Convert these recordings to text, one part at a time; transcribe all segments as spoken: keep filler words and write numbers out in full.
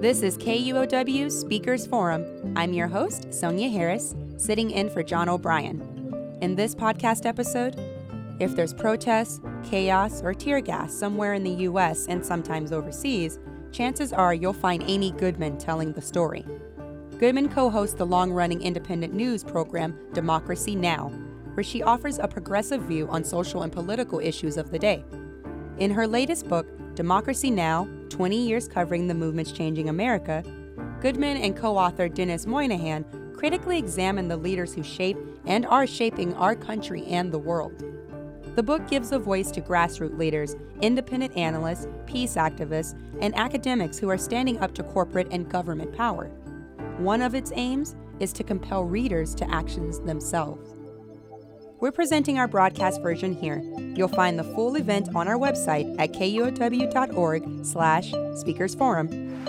This is K U O W Speakers Forum. I'm your host, Sonia Harris, sitting in for John O'Brien. In this podcast episode, if there's protests, chaos, or tear gas somewhere in the U S and sometimes overseas, chances are you'll find Amy Goodman telling the story. Goodman co-hosts the long-running independent news program Democracy Now!, where she offers a progressive view on social and political issues of the day. In her latest book, Democracy Now!, twenty years Covering the Movements Changing America, Goodman and co-author Dennis Moynihan critically examine the leaders who shape and are shaping our country and the world. The book gives a voice to grassroots leaders, independent analysts, peace activists, and academics who are standing up to corporate and government power. One of its aims is to compel readers to actions themselves. We're presenting our broadcast version here. You'll find the full event on our website at kuow.org slash speakers forum.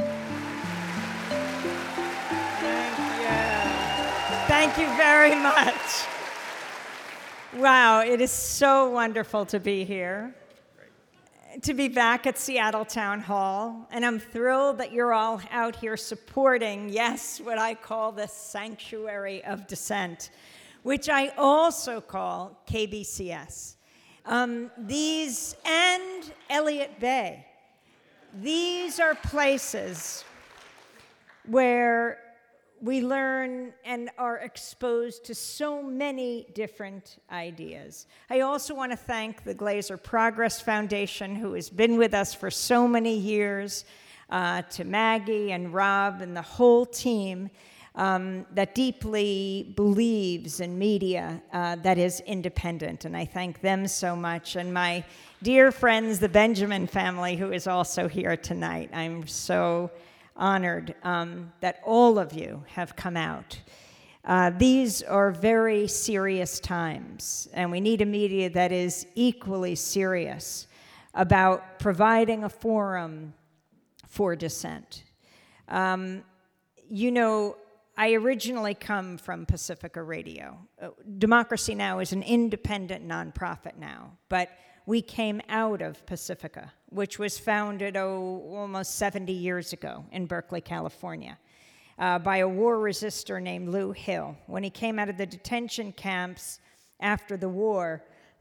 Thank you. Thank you very much. Wow, it is so wonderful to be here, to be back at Seattle Town Hall, and I'm thrilled that you're all out here supporting, yes, what I call the sanctuary of dissent, which I also call K B C S. Um, these, and Elliott Bay, these are places where we learn and are exposed to so many different ideas. I also want to thank the Glazer Progress Foundation, who has been with us for so many years, uh, to Maggie and Rob and the whole team um, that deeply believes in media uh, that is independent. And I thank them so much. And my dear friends, the Benjamin family, who is also here tonight. I'm so honored um, that all of you have come out. Uh, these are very serious times, and we need a media that is equally serious about providing a forum for dissent. Um, you know, I originally come from Pacifica Radio. Uh, Democracy Now! Is an independent nonprofit now, but we came out of Pacifica, which was founded, oh, almost seventy years ago in Berkeley, California, uh, by a war resistor named Lou Hill. When he came out of the detention camps after the war,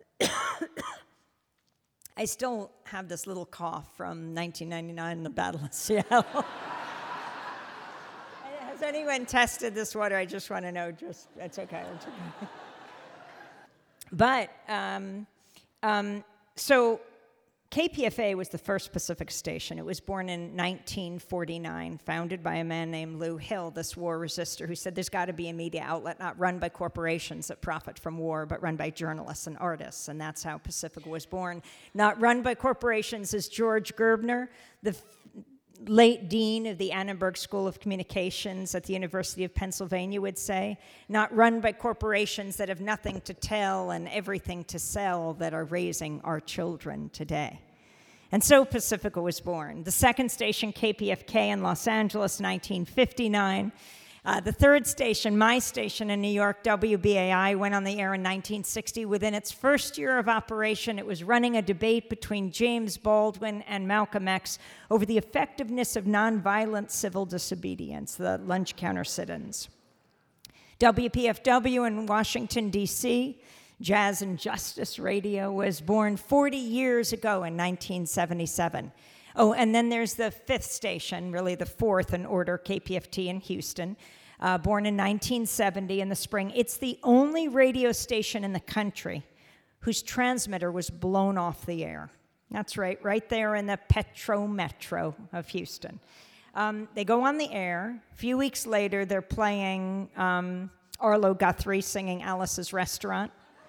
I still have this little cough from nineteen ninety-nine, the Battle of Seattle. Has anyone tested this water? I just want to know, just, it's okay. It's okay. But, um, um, So K P F A was the first Pacific station. It was born in nineteen forty-nine, founded by a man named Lou Hill, this war resistor, who said there's got to be a media outlet not run by corporations that profit from war, but run by journalists and artists. And that's how Pacifica was born. Not run by corporations, as George Gerbner, the f- late dean of the Annenberg School of Communications at the University of Pennsylvania, would say. Not run by corporations that have nothing to tell and everything to sell, that are raising our children today. And so Pacifica was born. The second station, K P F K in Los Angeles, nineteen fifty-nine. Uh, the third station, my station in New York, W B A I, went on the air in nineteen sixty. Within its first year of operation, it was running a debate between James Baldwin and Malcolm X over the effectiveness of nonviolent civil disobedience, the lunch counter sit-ins. W P F W in Washington, D C, Jazz and Justice Radio, was born forty years ago in nineteen seventy-seven. Oh, and then there's the fifth station, really the fourth in order, K P F T in Houston, uh, born in nineteen seventy in the spring. It's the only radio station in the country whose transmitter was blown off the air. That's right, right there in the Petro Metro of Houston. Um, they go on the air. A few weeks later, they're playing um, Arlo Guthrie singing Alice's Restaurant.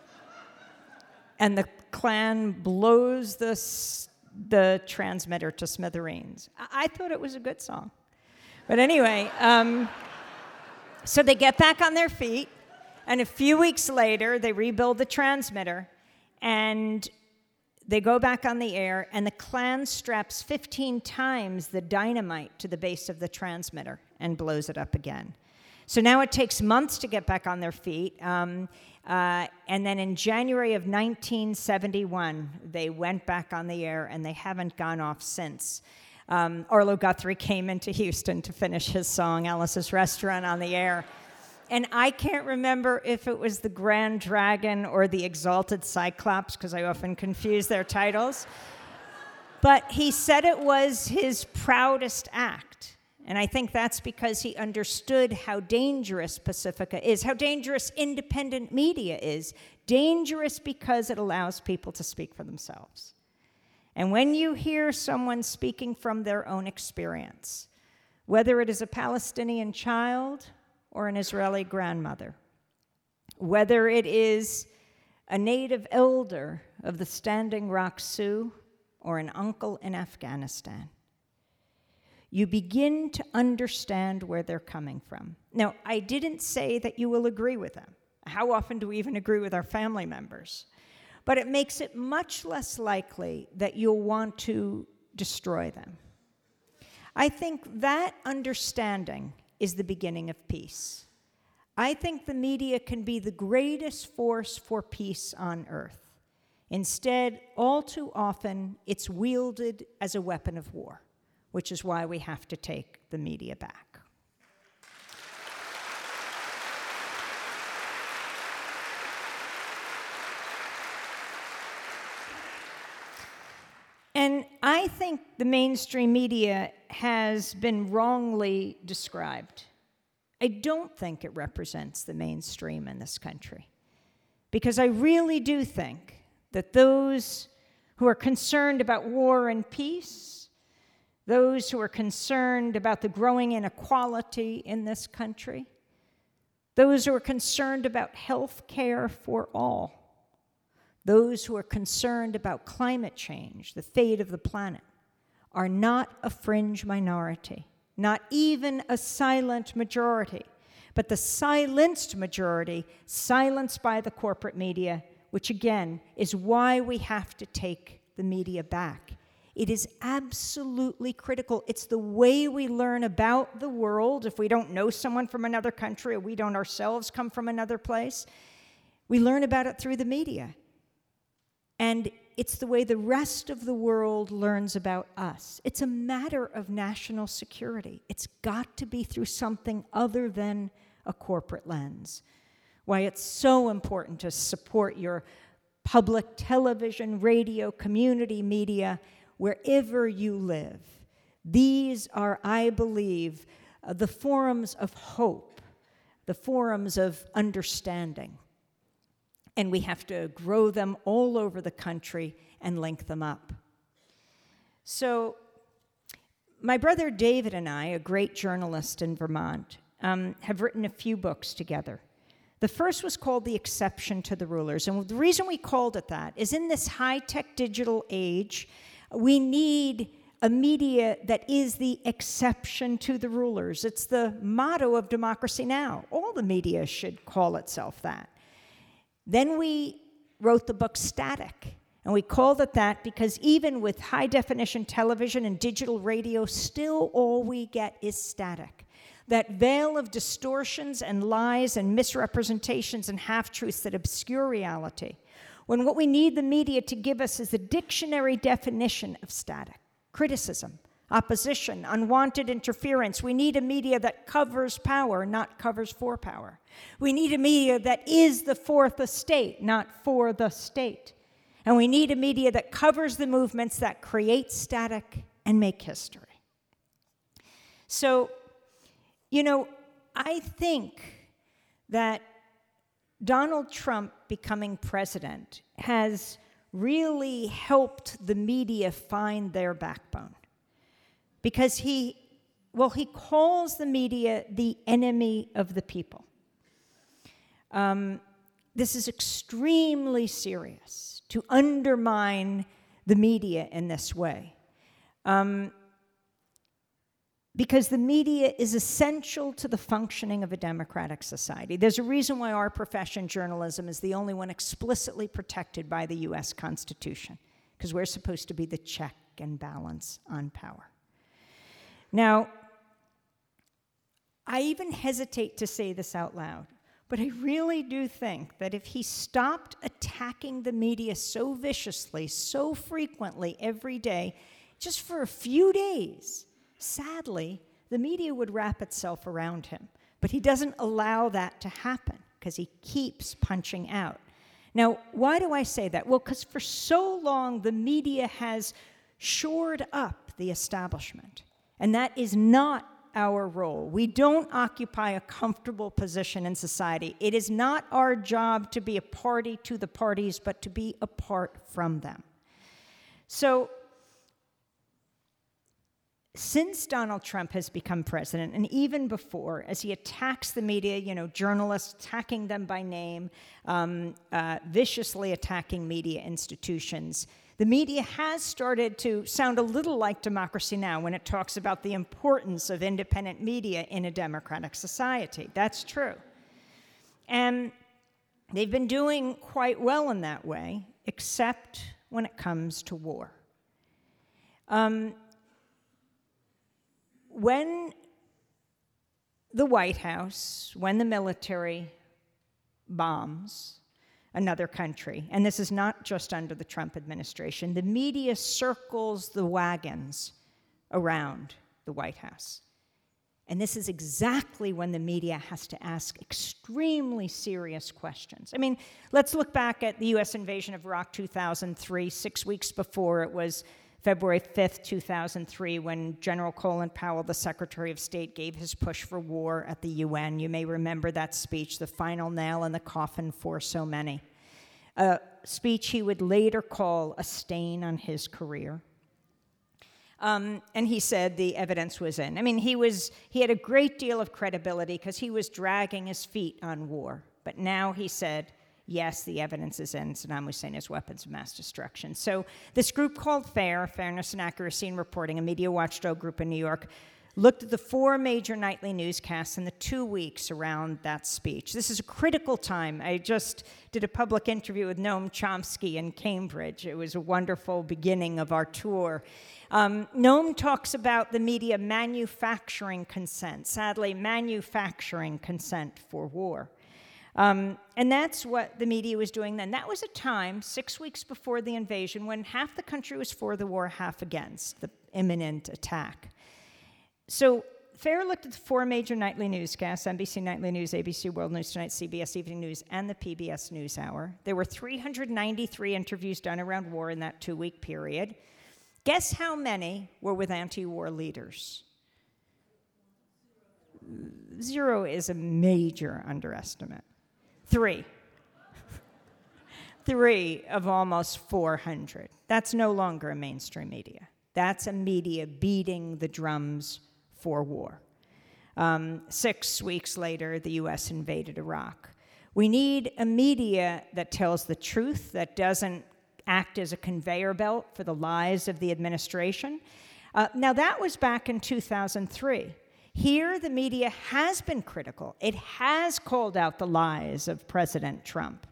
And the Klan blows the the transmitter to smithereens. I, I thought it was a good song. But anyway, um, so they get back on their feet, and a few weeks later, they rebuild the transmitter, and they go back on the air, and the Klan straps fifteen times the dynamite to the base of the transmitter and blows it up again. So now it takes months to get back on their feet. Um, uh, and then in January of nineteen seventy-one, they went back on the air, and they haven't gone off since. um, Arlo Guthrie came into Houston to finish his song, Alice's Restaurant, on the air. And I can't remember if it was the Grand Dragon or the Exalted Cyclops, because I often confuse their titles. But he said it was his proudest act. And I think that's because he understood how dangerous Pacifica is, how dangerous independent media is. Dangerous because it allows people to speak for themselves. And when you hear someone speaking from their own experience, whether it is a Palestinian child or an Israeli grandmother, whether it is a native elder of the Standing Rock Sioux or an uncle in Afghanistan, you begin to understand where they're coming from. Now, I didn't say that you will agree with them. How often do we even agree with our family members? But it makes it much less likely that you'll want to destroy them. I think that understanding is the beginning of peace. I think the media can be the greatest force for peace on earth. Instead, all too often, it's wielded as a weapon of war, which is why we have to take the media back. And I think the mainstream media has been wrongly described. I don't think it represents the mainstream in this country, because I really do think that those who are concerned about war and peace, those who are concerned about the growing inequality in this country, those who are concerned about health care for all, those who are concerned about climate change, the fate of the planet, are not a fringe minority, not even a silent majority, but the silenced majority, silenced by the corporate media, which again is why we have to take the media back. It is absolutely critical. It's the way we learn about the world. If we don't know someone from another country or we don't ourselves come from another place, we learn about it through the media. And it's the way the rest of the world learns about us. It's a matter of national security. It's got to be through something other than a corporate lens. Why it's so important to support your public television, radio, community media, wherever you live. These are, I believe, uh, the forums of hope, the forums of understanding. And we have to grow them all over the country and link them up. So my brother David and I, a great journalist in Vermont, um, have written a few books together. The first was called The Exception to the Rulers. And the reason we called it that is in this high-tech digital age, we need a media that is the exception to the rulers. It's the motto of Democracy Now! All the media should call itself that. Then we wrote the book Static, and we called it that because even with high-definition television and digital radio, still all we get is static. That veil of distortions and lies and misrepresentations and half-truths that obscure reality, when what we need the media to give us is a dictionary definition of static: criticism, opposition, unwanted interference. We need a media that covers power, not covers for power. We need a media that is the fourth estate, not for the state. And we need a media that covers the movements that create static and make history. So, you know, I think that Donald Trump becoming president has really helped the media find their backbone. Because he, well, he calls the media the enemy of the people. Um, this is extremely serious, to undermine the media in this way. Um, because the media is essential to the functioning of a democratic society. There's a reason why our profession, journalism, is the only one explicitly protected by the U S Constitution, because we're supposed to be the check and balance on power. Now, I even hesitate to say this out loud, but I really do think that if he stopped attacking the media so viciously, so frequently, every day, just for a few days. Sadly, the media would wrap itself around him, but he doesn't allow that to happen because he keeps punching out. Now, why do I say that? Well, because for so long, the media has shored up the establishment, and that is not our role. We don't occupy a comfortable position in society. It is not our job to be a party to the parties, but to be apart from them. So, since Donald Trump has become president, and even before, as he attacks the media, you know, journalists, attacking them by name, um, uh, viciously attacking media institutions, the media has started to sound a little like Democracy Now! When it talks about the importance of independent media in a democratic society. That's true. And they've been doing quite well in that way, except when it comes to war. Um, when the White House, when the military bombs another country, and this is not just under the Trump administration, the media circles the wagons around the White House. And this is exactly when the media has to ask extremely serious questions. I mean, let's look back at the U S invasion of Iraq two thousand three, six weeks before. It was February fifth, two thousand three, when General Colin Powell, the Secretary of State, gave his push for war at the U N. You may remember that speech, the final nail in the coffin for so many. A speech he would later call a stain on his career. Um, and he said the evidence was in. I mean, he was he had a great deal of credibility because he was dragging his feet on war. But now he said, yes, the evidence is in. Saddam Hussein has weapons of mass destruction. So this group called FAIR, Fairness and Accuracy in Reporting, a media watchdog group in New York, looked at the four major nightly newscasts in the two weeks around that speech. This is a critical time. I just did a public interview with Noam Chomsky in Cambridge. It was a wonderful beginning of our tour. Um, Noam talks about the media manufacturing consent, sadly, manufacturing consent for war. Um, and that's what the media was doing then. That was a time, six weeks before the invasion, when half the country was for the war, half against the imminent attack. So FAIR looked at the four major nightly newscasts, N B C Nightly News, A B C World News Tonight, C B S Evening News, and the P B S NewsHour. There were three hundred ninety-three interviews done around war in that two-week period. Guess how many were with anti-war leaders? Zero is a major underestimate. Three. Three of almost four hundred. That's no longer a mainstream media. That's a media beating the drums for war. Um, six weeks later, the U S invaded Iraq. We need a media that tells the truth, that doesn't act as a conveyor belt for the lies of the administration. Uh, now, that was back in two thousand three. Here, the media has been critical. It has called out the lies of President Trump.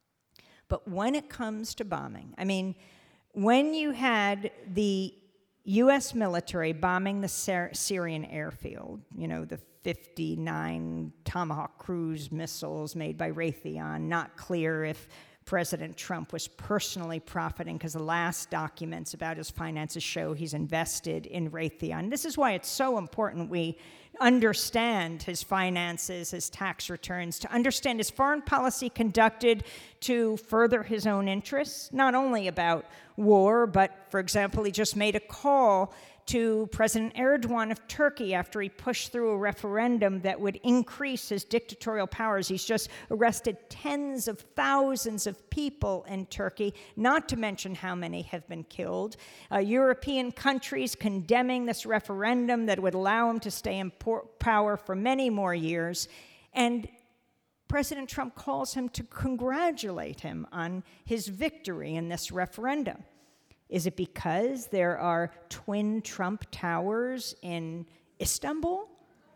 But when it comes to bombing, I mean, when you had the U S military bombing the Syr- Syrian airfield, you know, the fifty-nine Tomahawk cruise missiles made by Raytheon, not clear if President Trump was personally profiting because the last documents about his finances show he's invested in Raytheon. This is why it's so important we understand his finances, his tax returns, to understand his foreign policy conducted to further his own interests, not only about war, but, for example, he just made a call to President Erdogan of Turkey after he pushed through a referendum that would increase his dictatorial powers. He's just arrested tens of thousands of people in Turkey, not to mention how many have been killed. Uh, European countries condemning this referendum that would allow him to stay in power for many more years. And President Trump calls him to congratulate him on his victory in this referendum. Is it because there are twin Trump towers in Istanbul?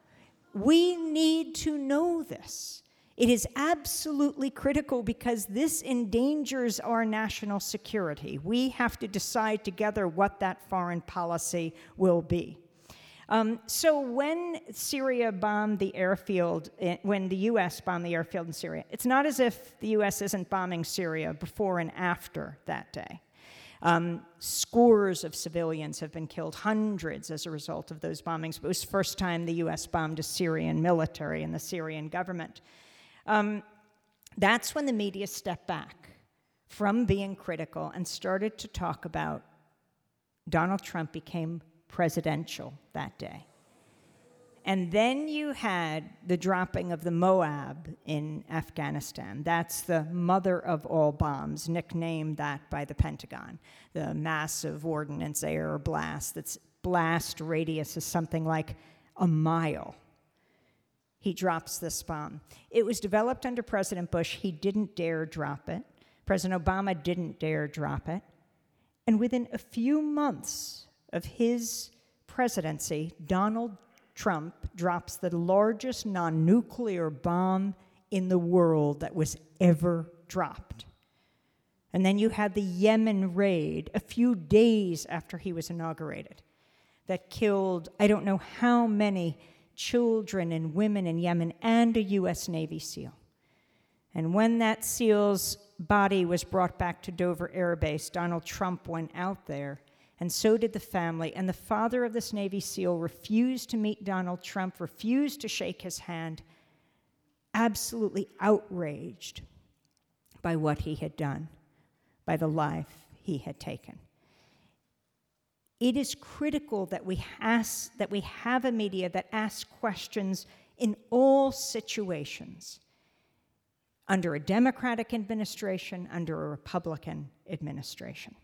We need to know this. It is absolutely critical because this endangers our national security. We have to decide together what that foreign policy will be. Um, so when Syria bombed the airfield, when the U S bombed the airfield in Syria, it's not as if the U S isn't bombing Syria before and after that day. Um, scores of civilians have been killed, hundreds as a result of those bombings. But it was the first time the U S bombed a Syrian military and the Syrian government. Um, that's when the media stepped back from being critical and started to talk about Donald Trump became presidential that day. And then you had the dropping of the Moab in Afghanistan. That's the mother of all bombs, nicknamed that by the Pentagon. The massive ordnance air blast, its blast radius is something like a mile. He drops this bomb. It was developed under President Bush. He didn't dare drop it. President Obama didn't dare drop it. And within a few months of his presidency, Donald Trump drops the largest non-nuclear bomb in the world that was ever dropped. And then you had the Yemen raid a few days after he was inaugurated that killed, I don't know how many children and women in Yemen and a U S Navy SEAL. And when that SEAL's body was brought back to Dover Air Base, Donald Trump went out there, and so did the family. And the father of this Navy SEAL refused to meet Donald Trump, refused to shake his hand, absolutely outraged by what he had done, by the life he had taken. It is critical that we, has, that we have a media that asks questions in all situations, under a Democratic administration, under a Republican administration.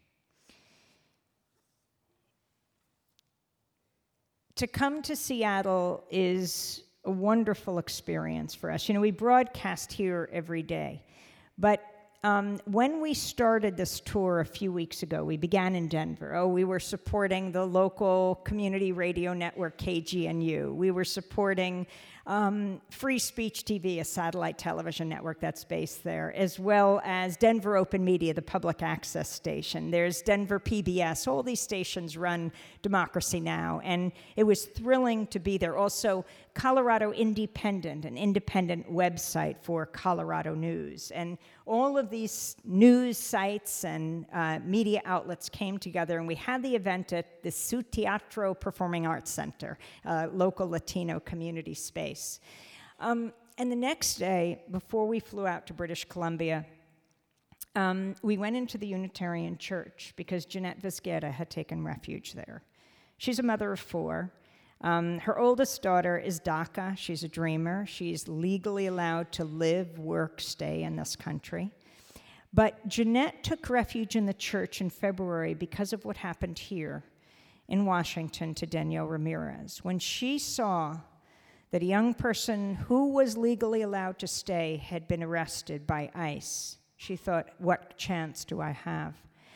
To come to Seattle is a wonderful experience for us. You know, we broadcast here every day, but um, when we started this tour a few weeks ago, we began in Denver. Oh, we were supporting the local community radio network, K G N U. We were supporting um, Free Speech T V, a satellite television network that's based there, as well as Denver Open Media, the public access station. There's Denver P B S. All these stations run Democracy Now!, and it was thrilling to be there. Also, Colorado Independent, an independent website for Colorado news. And all of these news sites and uh, media outlets came together, and we had the event at the Su Teatro Performing Arts Center, a local Latino community space. Um, and the next day, before we flew out to British Columbia, um, we went into the Unitarian Church because Jeanette Visguera had taken refuge there. She's a mother of four. Um, her oldest daughter is DACA. She's a dreamer. She's legally allowed to live, work, stay in this country. But Jeanette took refuge in the church in February because of what happened here in Washington to Danielle Ramirez. When she saw that a young person who was legally allowed to stay had been arrested by ICE, she thought, what chance do I have?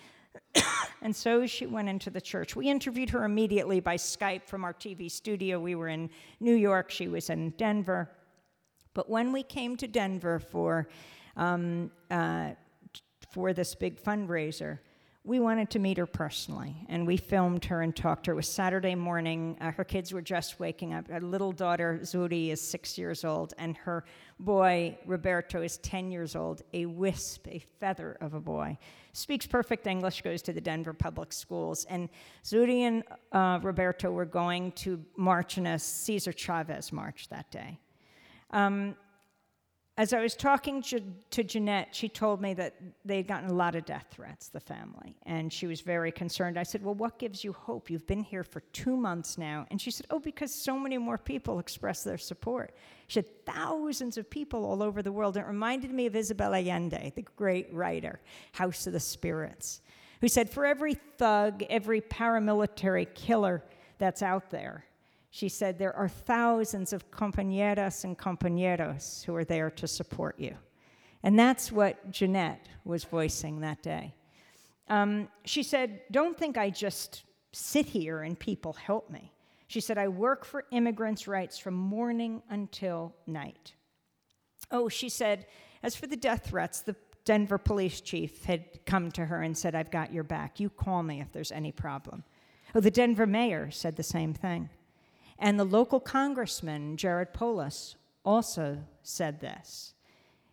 And so she went into the church. We interviewed her immediately by Skype from our T V studio. We were in New York. She was in Denver. But when we came to Denver for, um, uh, for this big fundraiser, we wanted to meet her personally, and we filmed her and talked to her. It was Saturday morning. Uh, her kids were just waking up. Her little daughter, Zuri, is six years old, and her boy, Roberto, is ten years old, a wisp, a feather of a boy. Speaks perfect English, goes to the Denver Public Schools. And Zuri and uh, Roberto were going to march in a Cesar Chavez march that day. Um, As I was talking to Jeanette, she told me that they'd gotten a lot of death threats, the family, and she was very concerned. I said, well, what gives you hope? You've been here for two months now. And she said, oh, because so many more people expressed their support. She said, thousands of people all over the world. It reminded me of Isabel Allende, the great writer, House of the Spirits, who said, for every thug, every paramilitary killer that's out there, she said, there are thousands of compañeras and compañeros who are there to support you. And that's what Jeanette was voicing that day. Um, she said, don't think I just sit here and people help me. She said, I work for immigrants' rights from morning until night. Oh, she said, as for the death threats, the Denver police chief had come to her and said, I've got your back. You call me if there's any problem. Oh, the Denver mayor said the same thing. And the local congressman, Jared Polis, also said this.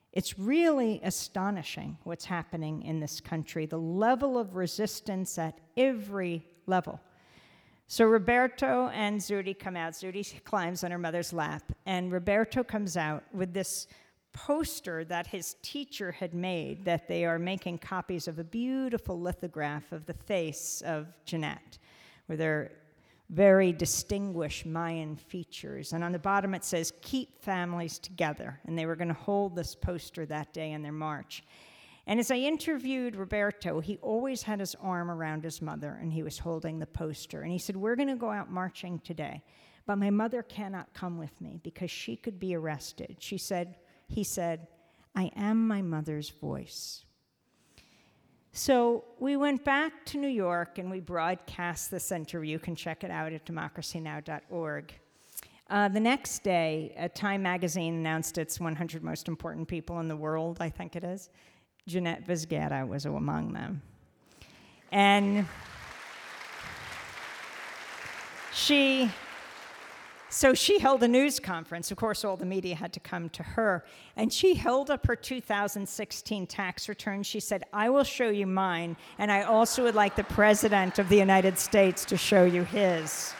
It's really astonishing what's happening in this country, the level of resistance at every level. So Roberto and Zuri come out. Zuri climbs on her mother's lap, and Roberto comes out with this poster that his teacher had made, that they are making copies of a beautiful lithograph of the face of Jeanette, where they're very distinguished Mayan features. And on the bottom it says, "Keep families together." And they were going to hold this poster that day in their march. And as I interviewed Roberto, he always had his arm around his mother, and he was holding the poster. And he said, "We're going to go out marching today, but my mother cannot come with me because she could be arrested." She said, he said, "I am my mother's voice." So we went back to New York, and we broadcast this interview. You can check it out at democracy now dot org. Uh, the next day, uh, Time magazine announced its one hundred most important people in the world, I think it is. Jeanette Vizquera was among them. And she, so she held a news conference. Of course, all the media had to come to her. And she held up her two thousand sixteen tax return. She said, "I will show you mine, and I also would like the President of the United States to show you his."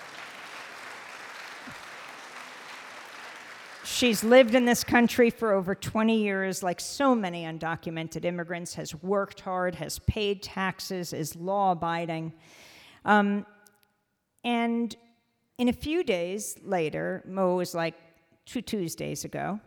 She's lived in this country for over twenty years, like so many undocumented immigrants, has worked hard, has paid taxes, is law-abiding. Um, and in a few days later, Mo was like two Tuesdays ago,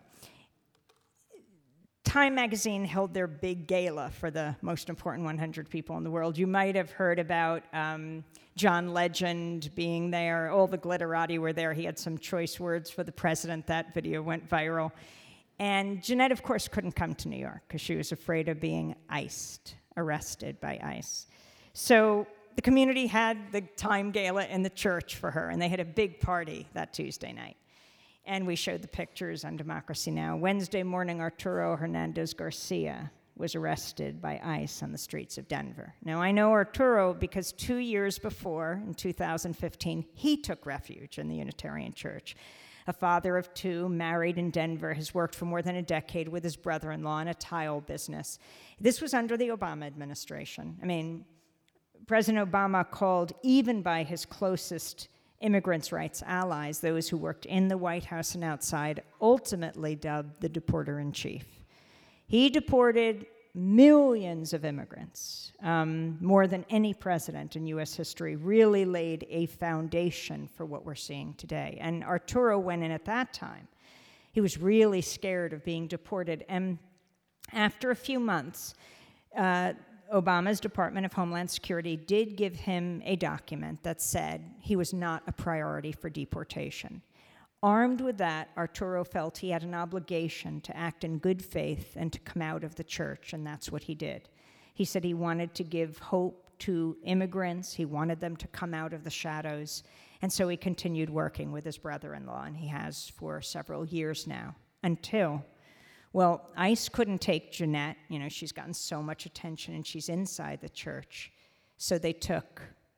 Time magazine held their big gala for the most important one hundred people in the world. You might have heard about um, John Legend being there. All the glitterati were there. He had some choice words for the president. That video went viral. And Jeanette, of course, couldn't come to New York because she was afraid of being iced, arrested by ICE. So the community had the Time Gala in the church for her, and they had a big party that Tuesday night. And we showed the pictures on Democracy Now! Wednesday morning, Arturo Hernandez Garcia was arrested by ICE on the streets of Denver. Now, I know Arturo because two years before, in two thousand fifteen, he took refuge in the Unitarian Church. A father of two, married in Denver, has worked for more than a decade with his brother-in-law in a tile business. This was under the Obama administration. I mean, President Obama called, even by his closest immigrants' rights allies, those who worked in the White House and outside, ultimately dubbed the deporter-in-chief. He deported millions of immigrants, um, more than any president in U S history, really laid a foundation for what we're seeing today. And Arturo went in at that time. He was really scared of being deported. And after a few months, uh, Obama's Department of Homeland Security did give him a document that said he was not a priority for deportation. Armed with that, Arturo felt he had an obligation to act in good faith and to come out of the church, and that's what he did. He said he wanted to give hope to immigrants. He wanted them to come out of the shadows, and so he continued working with his brother-in-law, and he has for several years now, until Well, ICE couldn't take Jeanette. You know, she's gotten so much attention, and she's inside the church. So they took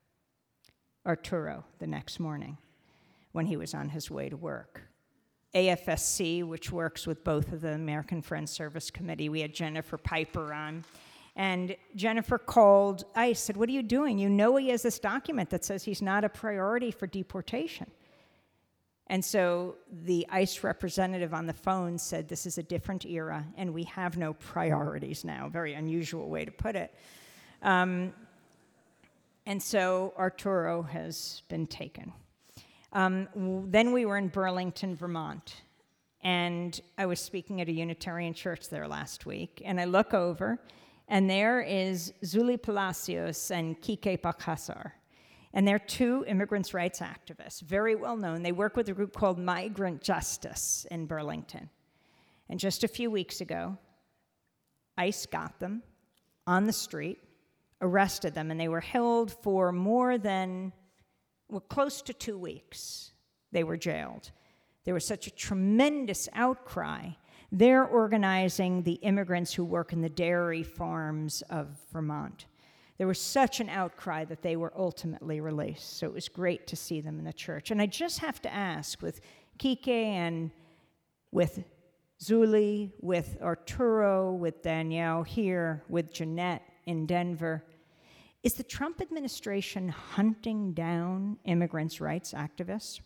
Arturo the next morning when he was on his way to work. A F S C, which works with both of the American Friends Service Committee, we had Jennifer Piper on. And Jennifer called ICE, said, "What are you doing? You know he has this document that says he's not a priority for deportation." And so the ICE representative on the phone said, "This is a different era, and we have no priorities now." Very unusual way to put it. Um, and so Arturo has been taken. Um, w- then we were in Burlington, Vermont, and I was speaking at a Unitarian church there last week, and I look over, and there is Zuli Palacios and Kike Pakasar. And they're two immigrants' rights activists, very well known. They work with a group called Migrant Justice in Burlington. And just a few weeks ago, ICE got them on the street, arrested them, and they were held for more than, well, close to two weeks. They were jailed. There was such a tremendous outcry. They're organizing the immigrants who work in the dairy farms of Vermont. There was such an outcry that they were ultimately released. So it was great to see them in the church. And I just have to ask, with Kike and with Zuli, with Arturo, with Danielle here, with Jeanette in Denver. Is the Trump administration hunting down immigrants' rights activists?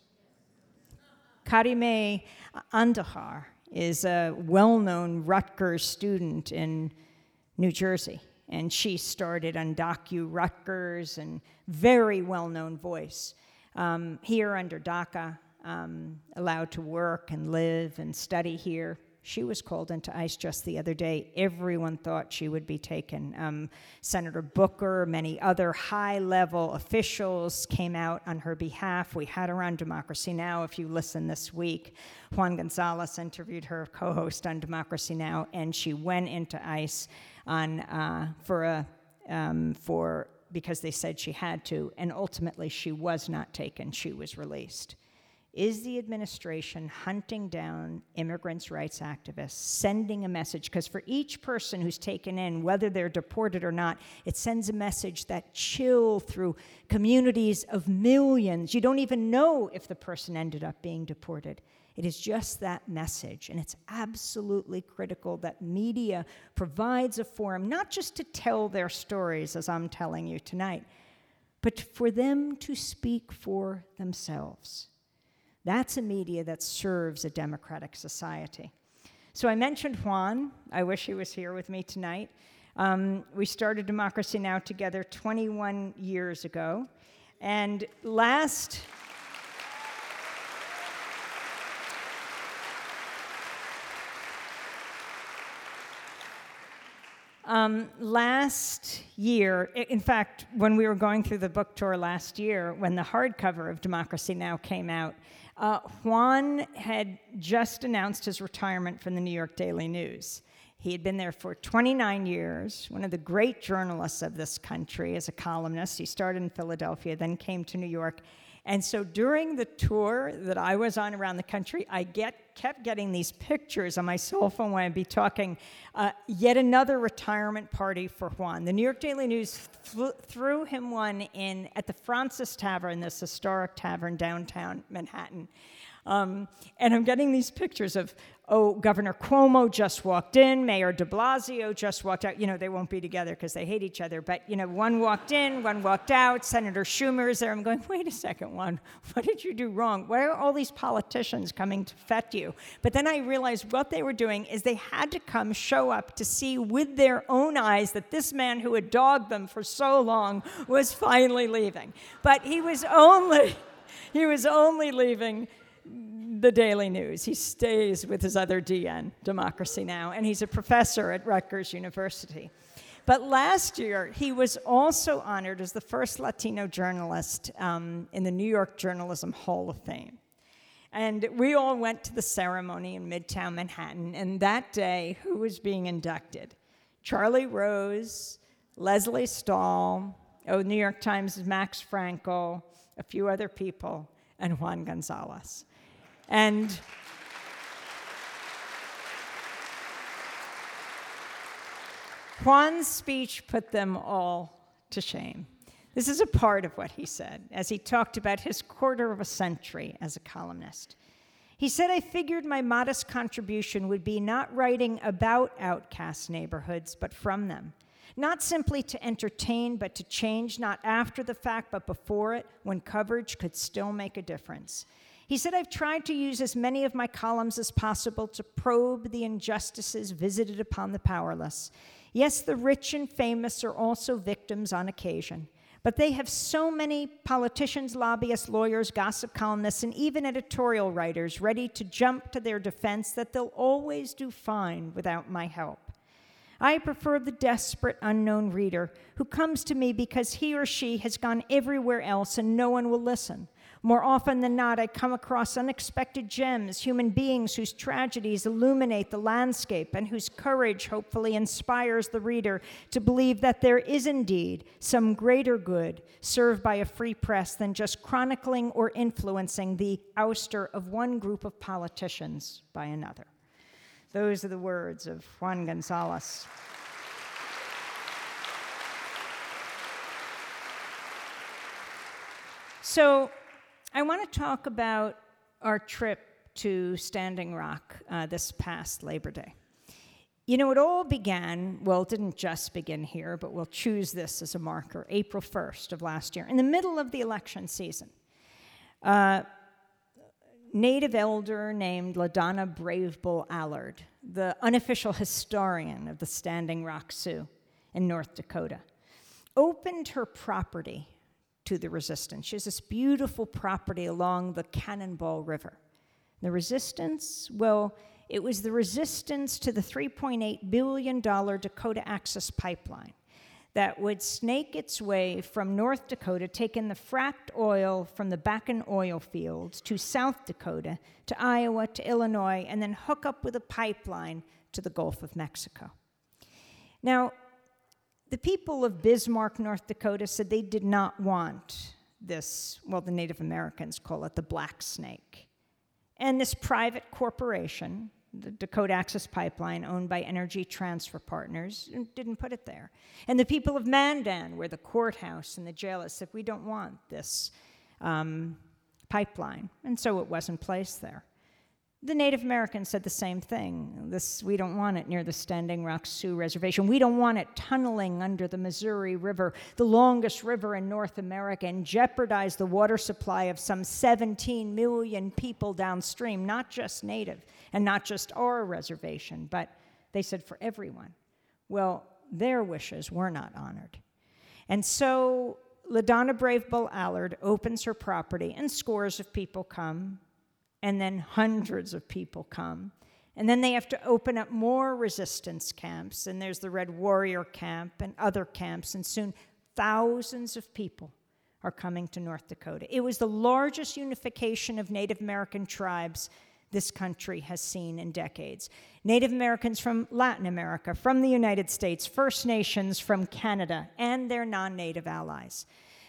Karime Andahar is a well-known Rutgers student in New Jersey, and she started Undocu Rutgers, and very well-known voice. Um, here under DACA, um, allowed to work and live and study here. She was called into ICE just the other day. Everyone thought she would be taken. Um, Senator Booker, many other high-level officials came out on her behalf. We had her on Democracy Now! If you listen this week. Juan Gonzalez interviewed her co-host on Democracy Now!, and she went into ICE on uh, for a um, for because they said she had to, and ultimately she was not taken. She was released. Is the administration hunting down immigrants' rights activists, sending a message? Because for each person who's taken in, whether they're deported or not, it sends a message that chill through communities of millions. You don't even know if the person ended up being deported. It is just that message, and it's absolutely critical that media provides a forum, not just to tell their stories, as I'm telling you tonight, but for them to speak for themselves. That's a media that serves a democratic society. So I mentioned Juan. I wish he was here with me tonight. Um, we started Democracy Now! Together twenty-one years ago. And last... Um, last year, in fact, when we were going through the book tour last year, when the hardcover of Democracy Now! Came out, uh, Juan had just announced his retirement from the New York Daily News. He had been there for twenty-nine years, one of the great journalists of this country as a columnist. He started in Philadelphia, then came to New York. And so during the tour that I was on around the country, I get, kept getting these pictures on my cell phone when I'd be talking, uh, yet another retirement party for Juan. The New York Daily News fl- threw him one in at the Francis Tavern, this historic tavern downtown Manhattan. Um, and I'm getting these pictures of, oh, Governor Cuomo just walked in, Mayor de Blasio just walked out. You know, they won't be together because they hate each other. But, you know, one walked in, one walked out. Senator Schumer is there. I'm going, wait a second, Juan, what did you do wrong? Why are all these politicians coming to fet you? But then I realized what they were doing is they had to come show up to see with their own eyes that this man who had dogged them for so long was finally leaving. But he was only, he was only leaving the Daily News. He stays with his other D N, Democracy Now!, and he's a professor at Rutgers University. But last year, he was also honored as the first Latino journalist um, in the New York Journalism Hall of Fame. And we all went to the ceremony in Midtown Manhattan, and that day, who was being inducted? Charlie Rose, Leslie Stahl, oh, New York Times' Max Frankel, a few other people, and Juan Gonzalez. And Juan's speech put them all to shame. This is a part of what he said as he talked about his quarter of a century as a columnist. He said, I figured my modest contribution would be not writing about outcast neighborhoods, but from them. Not simply to entertain, but to change, not after the fact, but before it, when coverage could still make a difference. He said, I've tried to use as many of my columns as possible to probe the injustices visited upon the powerless. Yes, the rich and famous are also victims on occasion, but they have so many politicians, lobbyists, lawyers, gossip columnists, and even editorial writers ready to jump to their defense that they'll always do fine without my help. I prefer the desperate unknown reader who comes to me because he or she has gone everywhere else and no one will listen. More often than not, I come across unexpected gems, human beings whose tragedies illuminate the landscape and whose courage hopefully inspires the reader to believe that there is indeed some greater good served by a free press than just chronicling or influencing the ouster of one group of politicians by another. Those are the words of Juan Gonzalez. So, I want to talk about our trip to Standing Rock uh, this past Labor Day. You know, it all began, well, it didn't just begin here, but we'll choose this as a marker, April first of last year, in the middle of the election season. Uh, Native elder named LaDonna Brave Bull Allard, the unofficial historian of the Standing Rock Sioux in North Dakota, opened her property to the resistance. She has this beautiful property along the Cannonball River. The resistance, well, it was the resistance to the three point eight billion dollars Dakota Access Pipeline that would snake its way from North Dakota, taking the fracked oil from the Bakken oil fields to South Dakota, to Iowa, to Illinois, and then hook up with a pipeline to the Gulf of Mexico. Now, the people of Bismarck, North Dakota, said they did not want this, well, the Native Americans call it the black snake. And this private corporation, the Dakota Access Pipeline, owned by Energy Transfer Partners, didn't put it there. And the people of Mandan, where the courthouse and the jail is, said, we don't want this um, pipeline. And so it wasn't placed there. The Native Americans said the same thing. This, we don't want it near the Standing Rock Sioux Reservation. We don't want it tunneling under the Missouri River, the longest river in North America, and jeopardize the water supply of some seventeen million people downstream, not just Native and not just our reservation, but they said for everyone. Well, their wishes were not honored. And so LaDonna Brave Bull Allard opens her property, and scores of people come. And then hundreds of people come. And then they have to open up more resistance camps, and there's the Red Warrior Camp and other camps, and soon thousands of people are coming to North Dakota. It was the largest unification of Native American tribes this country has seen in decades. Native Americans from Latin America, from the United States, First Nations from Canada, and their non-Native allies.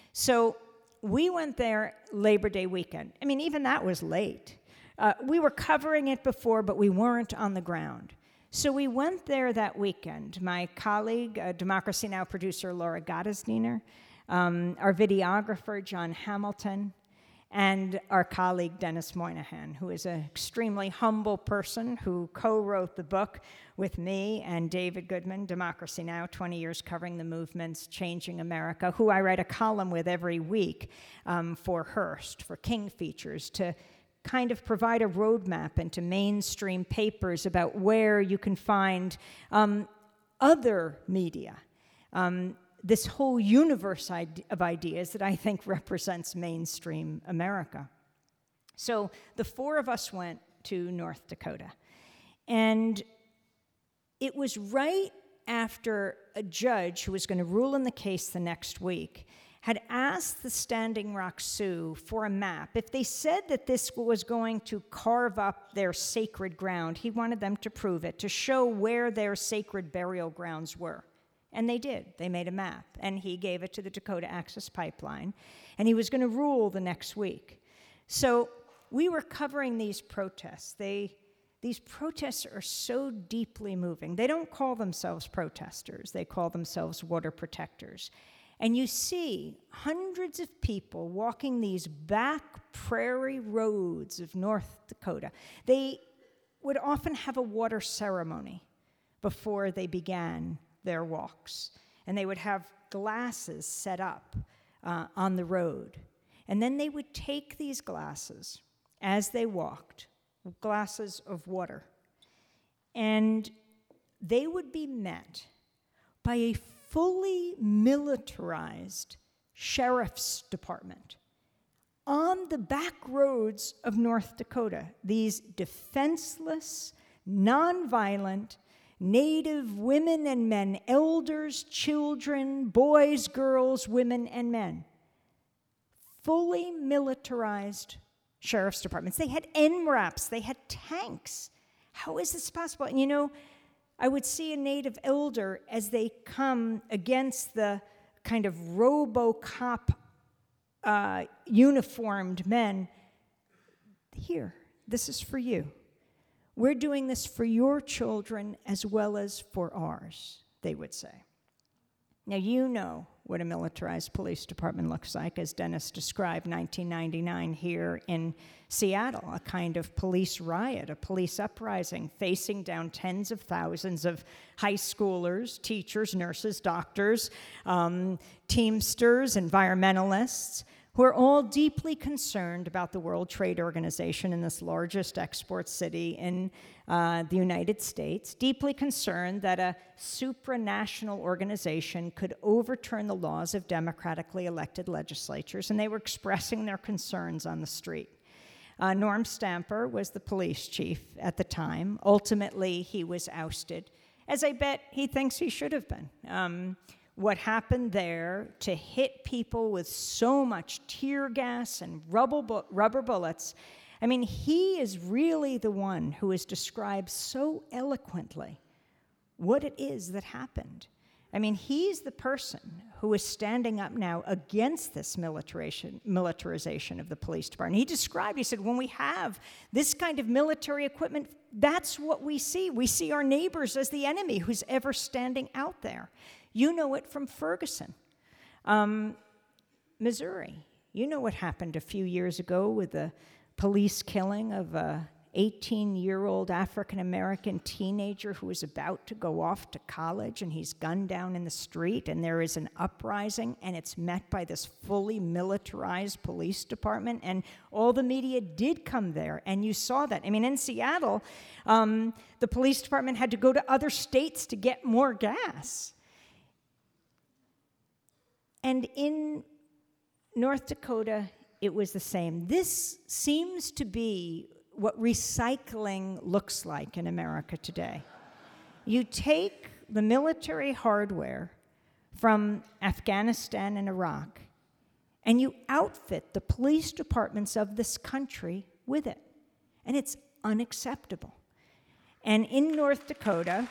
So we went there Labor Day weekend. I mean, even that was late. Uh, we were covering it before, but we weren't on the ground. So we went there that weekend. My colleague, uh, Democracy Now! Producer Laura Gottesdiener, um, our videographer, John Hamilton, and our colleague, Dennis Moynihan, who is an extremely humble person who co-wrote the book with me and David Goodman, Democracy Now!, twenty years covering the movements changing America, who I write a column with every week um, for Hearst, for King Features, to kind of provide a roadmap into mainstream papers about where you can find um, other media, um, this whole universe of ideas that I think represents mainstream America. So the four of us went to North Dakota, and it was right after a judge who was going to rule in the case the next week had asked the Standing Rock Sioux for a map. If they said that this was going to carve up their sacred ground, he wanted them to prove it, to show where their sacred burial grounds were. And they did. They made a map, and he gave it to the Dakota Access Pipeline, and he was going to rule the next week. So we were covering these protests. They, these protests are so deeply moving. They don't call themselves protesters. They call themselves water protectors. And you see hundreds of people walking these back prairie roads of North Dakota. They would often have a water ceremony before they began their walks. And they would have glasses set up uh, on the road. And then they would take these glasses as they walked, glasses of water, and they would be met by a fully militarized sheriff's department on the back roads of North Dakota. These defenseless, nonviolent, Native women and men, elders, children, boys, girls, women, and men. Fully militarized sheriff's departments. They had N RAPs. They had tanks. How is this possible? And you know, I would see a Native elder as they come against the kind of RoboCop uh, uniformed men. Here, this is for you. We're doing this for your children as well as for ours, they would say. Now, you know what a militarized police department looks like, as Dennis described nineteen ninety-nine here in Seattle, a kind of police riot, a police uprising, facing down tens of thousands of high schoolers, teachers, nurses, doctors, um, Teamsters, environmentalists, who are all deeply concerned about the World Trade Organization in this largest export city in uh, the United States, deeply concerned that a supranational organization could overturn the laws of democratically elected legislatures, and they were expressing their concerns on the street. Uh, Norm Stamper was the police chief at the time. Ultimately, he was ousted, as I bet he thinks he should have been. Um, What happened there to hit people with so much tear gas and rubber, bu- rubber bullets, I mean, he is really the one who has described so eloquently what it is that happened. I mean, he's the person who is standing up now against this militarization, militarization of the police department. He described, he said, when we have this kind of military equipment, that's what we see. We see our neighbors as the enemy who's ever standing out there. You know it from Ferguson, um, Missouri. You know what happened a few years ago with the police killing of a eighteen-year-old African-American teenager who was about to go off to college, and he's gunned down in the street, and there is an uprising, and it's met by this fully militarized police department, and all the media did come there, and you saw that. I mean, in Seattle, um, the police department had to go to other states to get more gas. And in North Dakota, it was the same. This seems to be what recycling looks like in America today. You take the military hardware from Afghanistan and Iraq, and you outfit the police departments of this country with it. And it's unacceptable. And in North Dakota,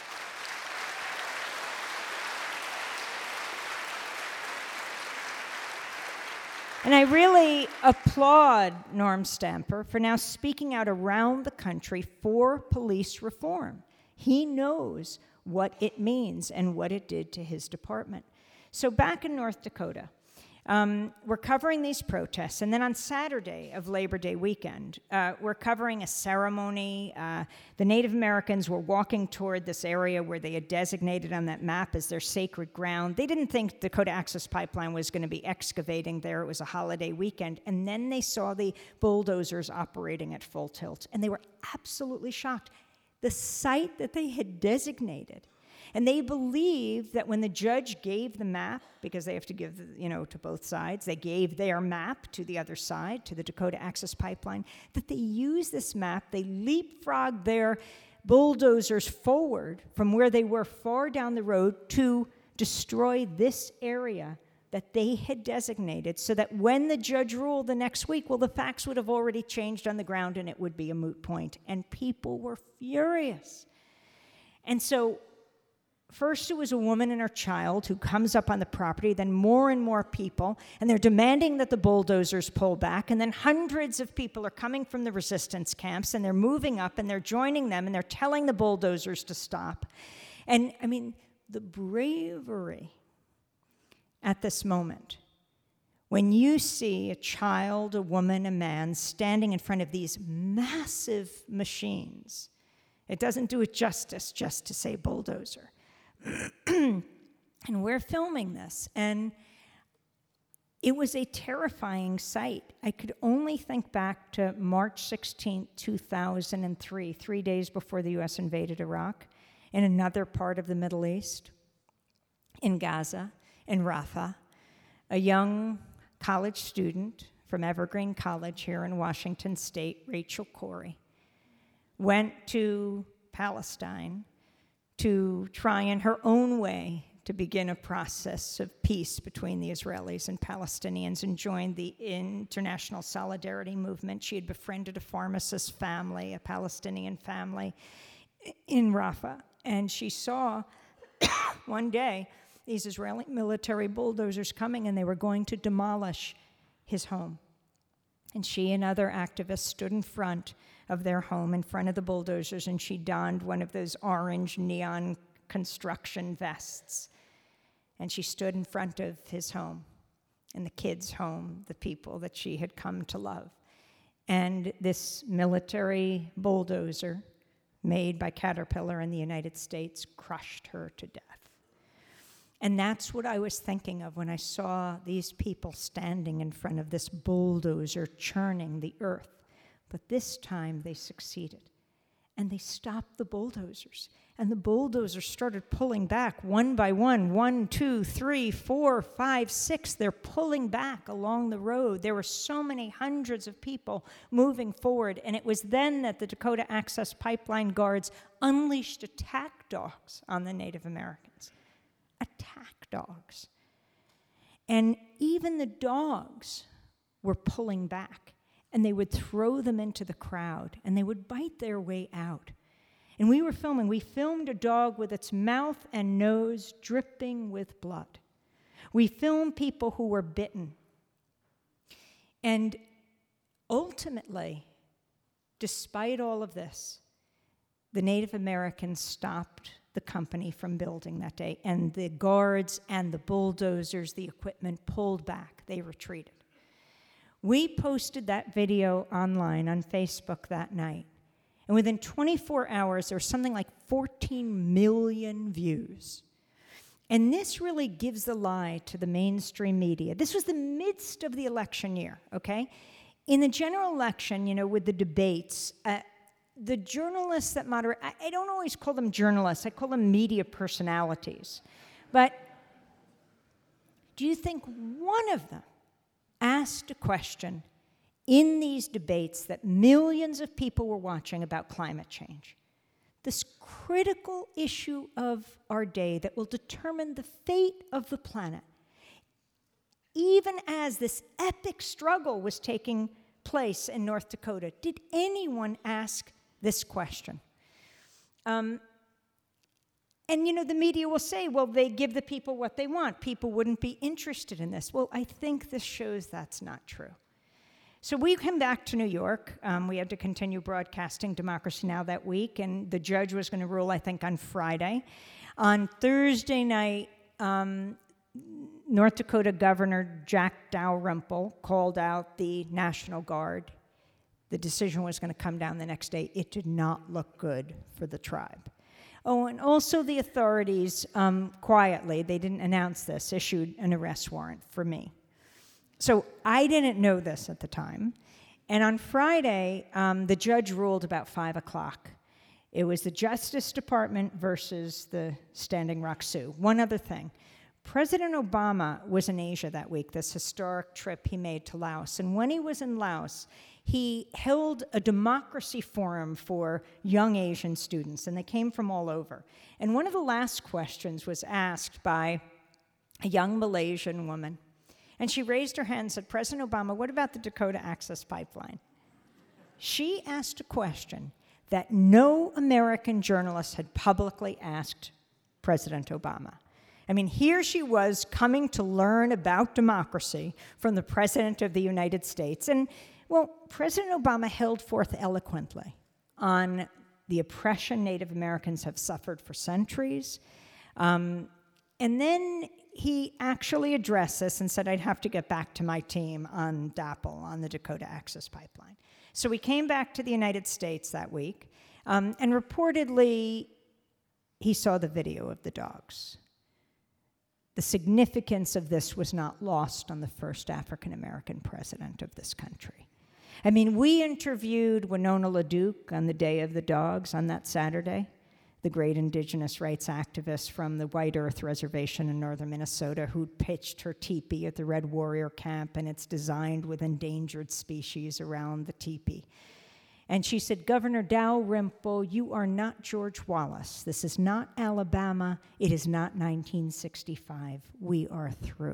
and I really applaud Norm Stamper for now speaking out around the country for police reform. He knows what it means and what it did to his department. So back in North Dakota, um, we're covering these protests, and then on Saturday of Labor Day weekend, uh, we're covering a ceremony. Uh, the Native Americans were walking toward this area where they had designated on that map as their sacred ground. They didn't think Dakota Access Pipeline was going to be excavating there. It was a holiday weekend. And then they saw the bulldozers operating at full tilt, and they were absolutely shocked. The site that they had designated. And they believed that when the judge gave the map, because they have to give, you know, to both sides, they gave their map to the other side, to the Dakota Access Pipeline, that they used this map, they leapfrogged their bulldozers forward from where they were far down the road to destroy this area that they had designated, so that when the judge ruled the next week, well, the facts would have already changed on the ground and it would be a moot point. And people were furious. And so first, it was a woman and her child who comes up on the property, then more and more people, and they're demanding that the bulldozers pull back, and then hundreds of people are coming from the resistance camps, and they're moving up, and they're joining them, and they're telling the bulldozers to stop. And, I mean, the bravery at this moment, when you see a child, a woman, a man standing in front of these massive machines, it doesn't do it justice just to say bulldozer. And we're filming this, and it was a terrifying sight. I could only think back to March sixteenth, two thousand three, three days before the U S invaded Iraq, in another part of the Middle East, in Gaza, in Rafah. A young college student from Evergreen College here in Washington State, Rachel Corrie, went to Palestine to try in her own way to begin a process of peace between the Israelis and Palestinians, and joined the International Solidarity Movement. She had befriended a pharmacist family, a Palestinian family in Rafah, and she saw one day these Israeli military bulldozers coming, and they were going to demolish his home. And she and other activists stood in front of their home, in front of the bulldozers, and she donned one of those orange neon construction vests. And she stood in front of his home, and the kids' home, the people that she had come to love. And this military bulldozer made by Caterpillar in the United States crushed her to death. And that's what I was thinking of when I saw these people standing in front of this bulldozer churning the earth. But this time they succeeded. And they stopped the bulldozers. And the bulldozers started pulling back one by one. One, two, three, four, five, six. They're pulling back along the road. There were so many hundreds of people moving forward. And it was then that the Dakota Access Pipeline guards unleashed attack dogs on the Native Americans. Attack dogs. And even the dogs were pulling back. And they would throw them into the crowd, and they would bite their way out. And we were filming. We filmed a dog with its mouth and nose dripping with blood. We filmed people who were bitten. And ultimately, despite all of this, the Native Americans stopped the company from building that day, and the guards and the bulldozers, the equipment pulled back. They retreated. We posted that video online on Facebook that night. And within twenty-four hours, there was something like fourteen million views. And this really gives the lie to the mainstream media. This was the midst of the election year, okay? In the general election, you know, with the debates, uh, the journalists that moderate, I, I don't always call them journalists, I call them media personalities. But do you think one of them asked a question in these debates that millions of people were watching about climate change? This critical issue of our day that will determine the fate of the planet. Even as this epic struggle was taking place in North Dakota, did anyone ask this question? Um, And, you know, the media will say, well, they give the people what they want. People wouldn't be interested in this. Well, I think this shows that's not true. So we came back to New York. Um, we had to continue broadcasting Democracy Now! That week, and the judge was going to rule, I think, on Friday. On Thursday night, um, North Dakota Governor Jack Dalrymple called out the National Guard. The decision was going to come down the next day. It did not look good for the tribe. Oh, and also the authorities, um, quietly, they didn't announce this, issued an arrest warrant for me. So I didn't know this at the time. And on Friday, um, the judge ruled about five o'clock. It was the Justice Department versus the Standing Rock Sioux. One other thing. President Obama was in Asia that week, this historic trip he made to Laos. And when he was in Laos, he held a democracy forum for young Asian students, and they came from all over. And one of the last questions was asked by a young Malaysian woman. And she raised her hand and said, President Obama, what about the Dakota Access Pipeline? She asked a question that no American journalist had publicly asked President Obama. I mean, here she was coming to learn about democracy from the President of the United States. And, well, President Obama held forth eloquently on the oppression Native Americans have suffered for centuries. Um, and then he actually addressed this and said, I'd have to get back to my team on DAPL, on the Dakota Access Pipeline. So we came back to the United States that week, um, and reportedly, he saw the video of the dogs. The significance of this was not lost on the first African-American president of this country. I mean, we interviewed Winona LaDuke on the Day of the Dogs on that Saturday, the great indigenous rights activist from the White Earth Reservation in northern Minnesota who pitched her teepee at the Red Warrior Camp, and it's designed with endangered species around the teepee. And she said, Governor Dalrymple, you are not George Wallace. This is not Alabama. It is not nineteen sixty-five. We are through.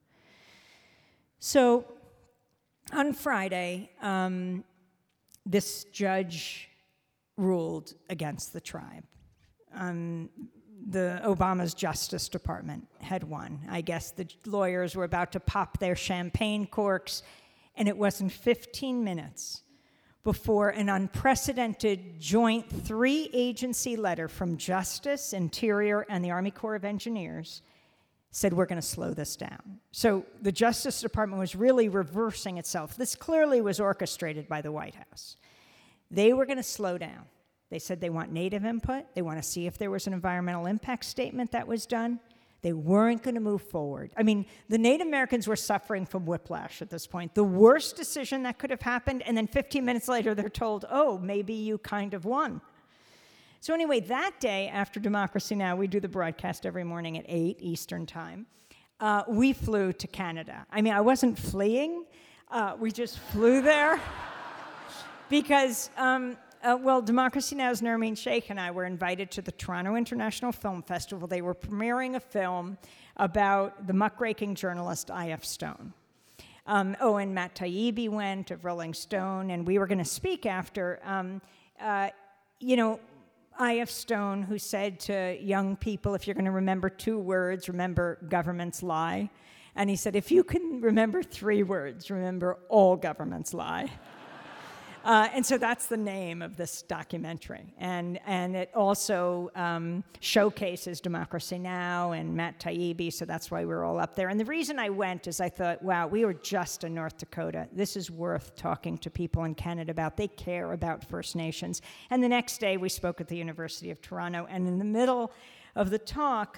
So on Friday, um, this judge ruled against the tribe. Um, the Obama's Justice Department had won. I guess the lawyers were about to pop their champagne corks, and it wasn't fifteen minutes before an unprecedented joint three-agency letter from Justice, Interior, and the Army Corps of Engineers said, we're going to slow this down. So the Justice Department was really reversing itself. This clearly was orchestrated by the White House. They were going to slow down. They said they want Native input. They want to see if there was an environmental impact statement that was done. They weren't going to move forward. I mean, the Native Americans were suffering from whiplash at this point. The worst decision that could have happened, and then fifteen minutes later they're told, oh, maybe you kind of won. So anyway, that day after Democracy Now!, we do the broadcast every morning at eight Eastern time, uh, we flew to Canada. I mean, I wasn't fleeing. Uh, we just flew there because... Um, Uh, well, Democracy Now!'s Nermeen Sheikh and I were invited to the Toronto International Film Festival. They were premiering a film about the muckraking journalist I F Stone. Um, oh, and Matt Taibbi went of Rolling Stone, and we were going to speak after. Um, uh, you know, I F Stone, who said to young people, if you're going to remember two words, remember governments lie. And he said, if you can remember three words, remember all governments lie. Uh, and so that's the name of this documentary. And and it also um, showcases Democracy Now! And Matt Taibbi, so that's why we were all up there. And the reason I went is I thought, wow, we were just in North Dakota. This is worth talking to people in Canada about. They care about First Nations. And the next day we spoke at the University of Toronto, and in the middle of the talk,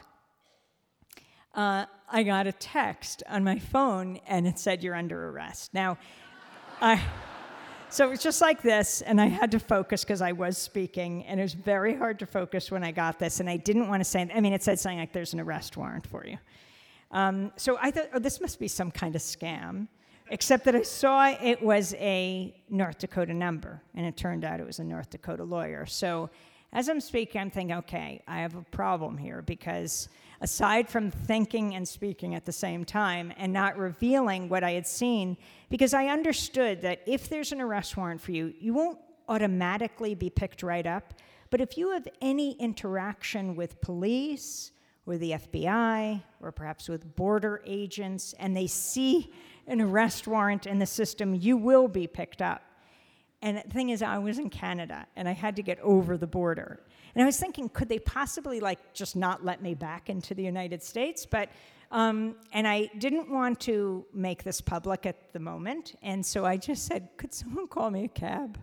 uh, I got a text on my phone, and it said, you're under arrest. Now, I... So it was just like this, and I had to focus because I was speaking, and it was very hard to focus when I got this, and I didn't want to say, I mean, it said something like, there's an arrest warrant for you. Um, so I thought, oh, this must be some kind of scam, except that I saw it was a North Dakota number, and it turned out it was a North Dakota lawyer. So as I'm speaking, I'm thinking, okay, I have a problem here, because aside from thinking and speaking at the same time and not revealing what I had seen, because I understood that if there's an arrest warrant for you, you won't automatically be picked right up. But if you have any interaction with police or the F B I or perhaps with border agents and they see an arrest warrant in the system, you will be picked up. And the thing is, I was in Canada, and I had to get over the border. And I was thinking, could they possibly, like, just not let me back into the United States? But, um, and I didn't want to make this public at the moment, and so I just said, could someone call me a cab?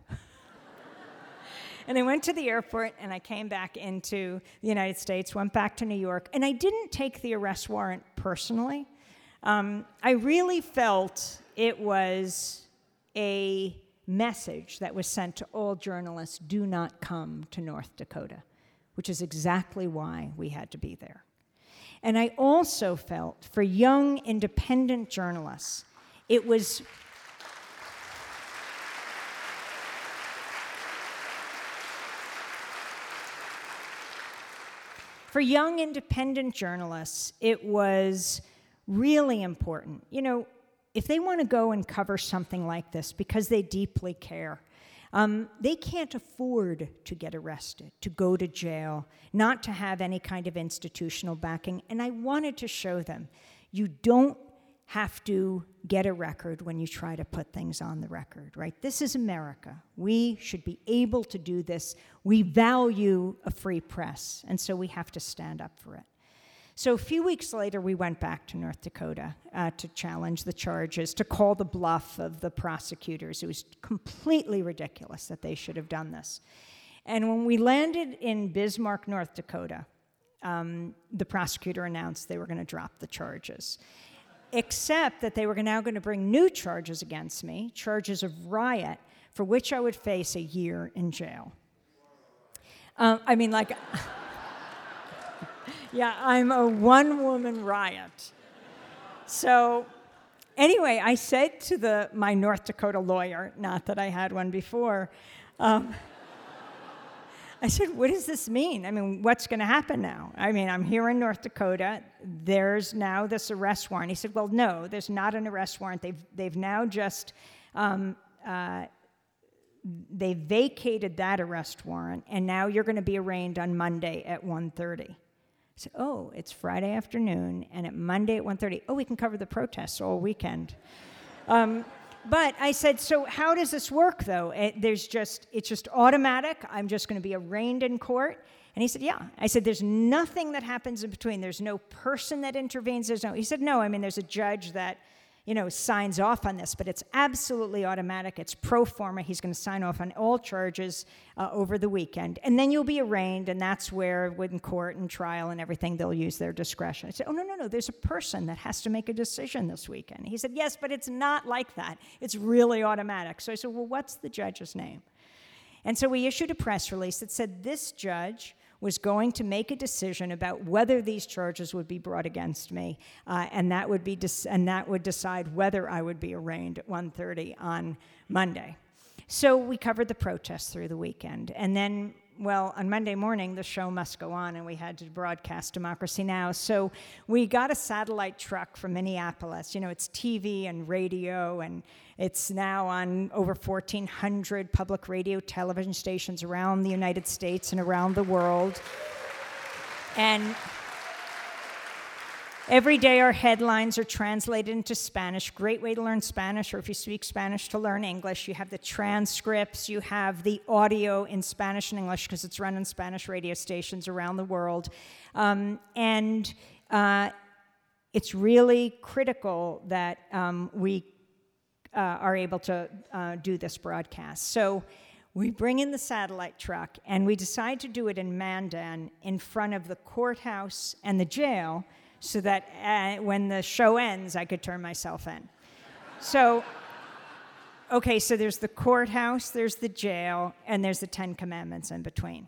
And I went to the airport, and I came back into the United States, went back to New York, and I didn't take the arrest warrant personally. Um, I really felt it was a message that was sent to all journalists, do not come to North Dakota, which is exactly why we had to be there. And I also felt for young independent journalists, it was for young independent journalists, it was really important. You know, if they want to go and cover something like this because they deeply care, um, they can't afford to get arrested, to go to jail, not to have any kind of institutional backing. And I wanted to show them, you don't have to get a record when you try to put things on the record, right? This is America. We should be able to do this. We value a free press, and so we have to stand up for it. So a few weeks later, we went back to North Dakota uh, to challenge the charges, to call the bluff of the prosecutors. It was completely ridiculous that they should have done this. And when we landed in Bismarck, North Dakota, um, the prosecutor announced they were going to drop the charges, except that they were now going to bring new charges against me, charges of riot, for which I would face a year in jail. Uh, I mean, like... Yeah, I'm a one-woman riot. So anyway, I said to the my North Dakota lawyer, not that I had one before, um, I said, what does this mean? I mean, what's going to happen now? I mean, I'm here in North Dakota. There's now this arrest warrant. He said, well, no, there's not an arrest warrant. They've, they've now just... Um, uh, they vacated that arrest warrant, and now you're going to be arraigned on Monday at one thirty. I said, oh, it's Friday afternoon, and at Monday at one thirty, oh, we can cover the protests all weekend. Um, but I said, so how does this work, though? It, there's just, it's just automatic. I'm just going to be arraigned in court. And And he said, yeah. I said, there's nothing that happens in between. There's no person that intervenes. There's no, he said, no, I mean, there's a judge that, you know, signs off on this, but it's absolutely automatic. It's pro forma. He's going to sign off on all charges uh, over the weekend. And then you'll be arraigned, and that's where, in court and trial and everything, they'll use their discretion. I said, oh, no, no, no, there's a person that has to make a decision this weekend. He said, yes, but it's not like that. It's really automatic. So I said, well, what's the judge's name? And so we issued a press release that said this judge was going to make a decision about whether these charges would be brought against me, uh, and that would be de- and that would decide whether I would be arraigned at one thirty on Monday. So we covered the protests through the weekend, and then, well, on Monday morning, the show must go on, and we had to broadcast Democracy Now! So we got a satellite truck from Minneapolis. You know, it's T V and radio, and it's now on over fourteen hundred public radio television stations around the United States and around the world. And every day our headlines are translated into Spanish. Great way to learn Spanish, or if you speak Spanish, to learn English. You have the transcripts, you have the audio in Spanish and English because it's run on Spanish radio stations around the world. Um, and uh, it's really critical that um, we uh, are able to uh, do this broadcast. So we bring in the satellite truck, and we decide to do it in Mandan in front of the courthouse and the jail, so that uh, when the show ends, I could turn myself in. So, okay, so there's the courthouse, there's the jail, and there's the Ten Commandments in between.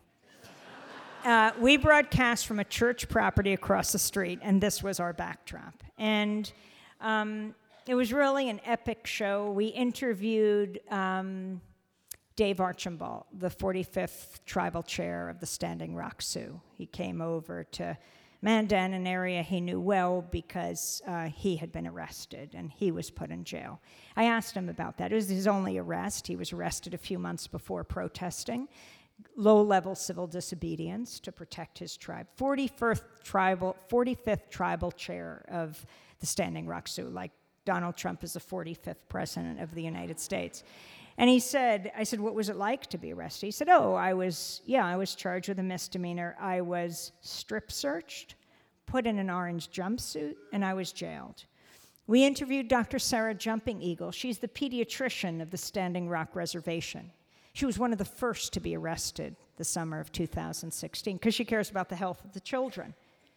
Uh, we broadcast from a church property across the street, and this was our backdrop. And um, it was really an epic show. We interviewed um, Dave Archambault, the forty-fifth tribal chair of the Standing Rock Sioux. He came over to Mandan, an area he knew well because uh, he had been arrested and he was put in jail. I asked him about that. It was his only arrest. He was arrested a few months before protesting. Low-level civil disobedience to protect his tribe. forty-fifth tribal, forty-fifth tribal chair of the Standing Rock Sioux, like Donald Trump is the forty-fifth president of the United States. And he said, I said, what was it like to be arrested? He said, oh, I was, yeah, I was charged with a misdemeanor. I was strip searched, put in an orange jumpsuit, and I was jailed. We interviewed Doctor Sarah Jumping Eagle. She's the pediatrician of the Standing Rock Reservation. She was one of the first to be arrested the summer of two thousand sixteen because she cares about the health of the children.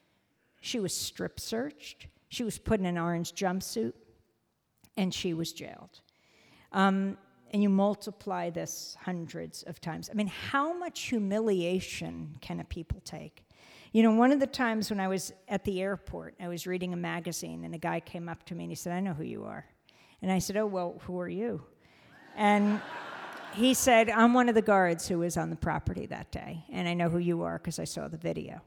She was strip searched. She was put in an orange jumpsuit, and she was jailed. Um, And you multiply this hundreds of times. I mean, how much humiliation can a people take? You know, one of the times when I was at the airport, I was reading a magazine, and a guy came up to me, and he said, I know who you are. And I said, oh, well, who are you? And he said, I'm one of the guards who was on the property that day, and I know who you are because I saw the video.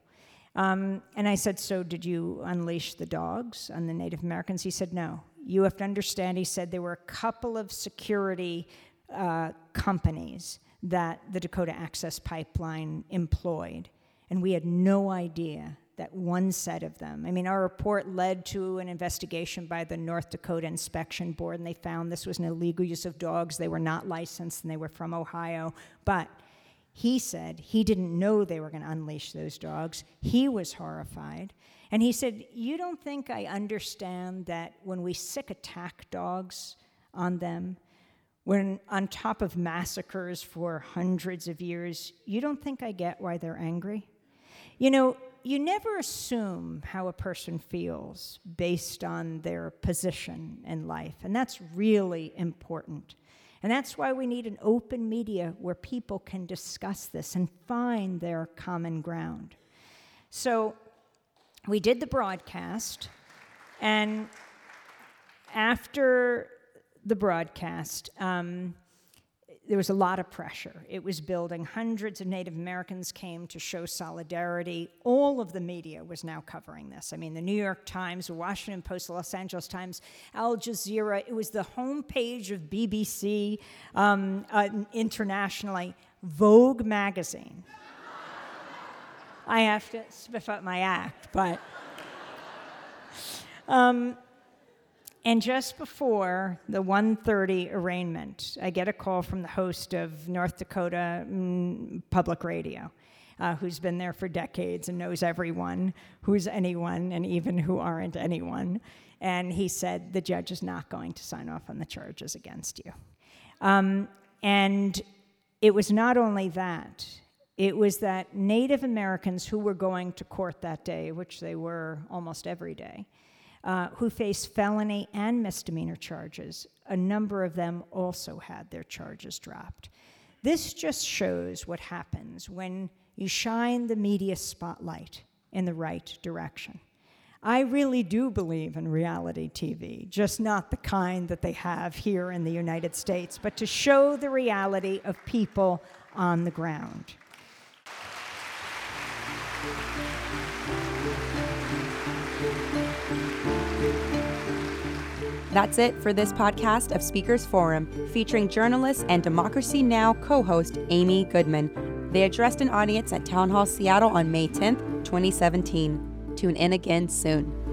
Um, and I said, so did you unleash the dogs on the Native Americans? He said, no. You have to understand, he said, there were a couple of security uh, companies that the Dakota Access Pipeline employed, and we had no idea that one set of them, I mean, our report led to an investigation by the North Dakota Inspection Board, and they found this was an illegal use of dogs. They were not licensed, and they were from Ohio, but he said he didn't know they were going to unleash those dogs. He was horrified. And he said, you don't think I understand that when we sick attack dogs on them, when on top of massacres for hundreds of years, you don't think I get why they're angry? You know, you never assume how a person feels based on their position in life, and that's really important. And that's why we need an open media where people can discuss this and find their common ground. So we did the broadcast, and after the broadcast, um, there was a lot of pressure. It was building. Hundreds of Native Americans came to show solidarity. All of the media was now covering this. I mean, the New York Times, the Washington Post, the Los Angeles Times, Al Jazeera. It was the homepage of B B C um, uh, internationally. Vogue magazine. I have to spiff up my act, but... Um, And just before the one thirty arraignment, I get a call from the host of North Dakota mm, Public Radio. uh, who's been there for decades and knows everyone who's anyone and even who aren't anyone. And he said, the judge is not going to sign off on the charges against you. Um, and it was not only that. It was that Native Americans who were going to court that day, which they were almost every day, uh, who faced felony and misdemeanor charges, a number of them also had their charges dropped. This just shows what happens when you shine the media spotlight in the right direction. I really do believe in reality T V, just not the kind that they have here in the United States, but to show the reality of people on the ground. That's it for this podcast of Speakers Forum, featuring journalist and Democracy Now! Co-host Amy Goodman. They addressed an audience at Town Hall Seattle on May tenth, twenty seventeen. Tune in again soon.